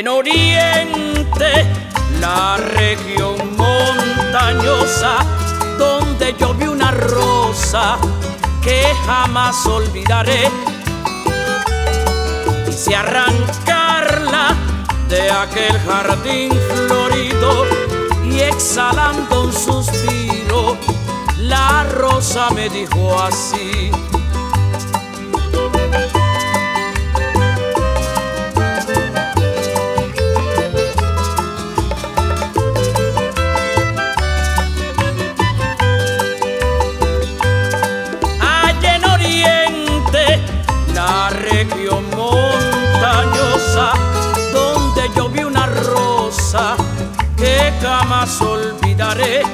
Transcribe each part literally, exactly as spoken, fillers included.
en Oriente, la región montañosa, donde yo vi una rosa que jamás olvidaré. Quise arrancarla de aquel jardín florido y exhalando un suspiro, la rosa me dijo así: allá en Oriente, la región montañosa, donde yo vi una rosa que jamás olvidaré.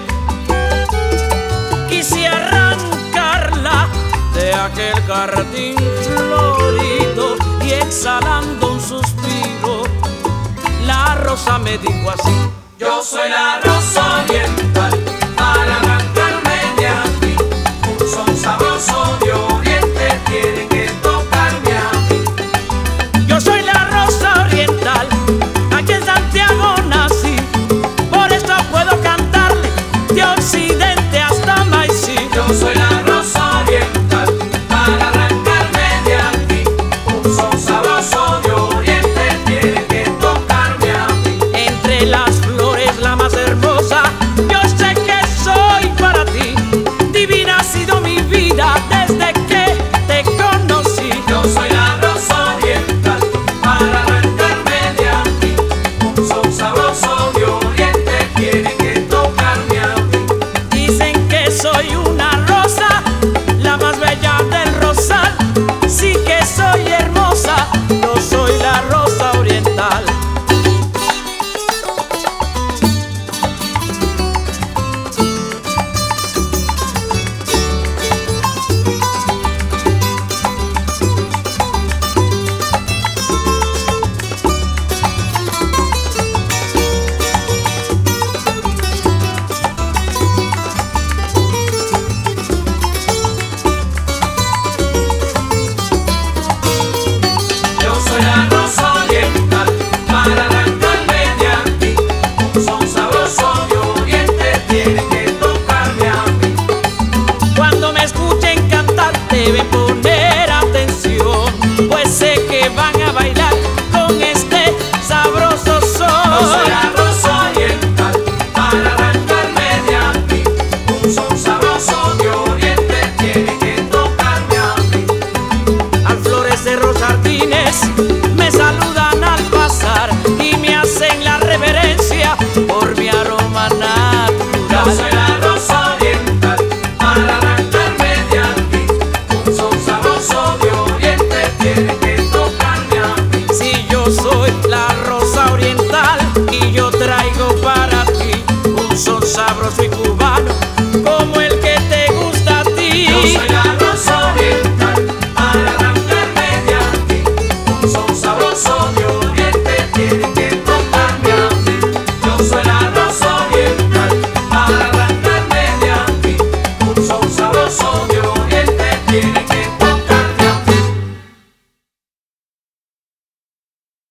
Quise arrancarla de aquel jardín florido y exhalando un suspiro, la rosa me dijo así: yo soy la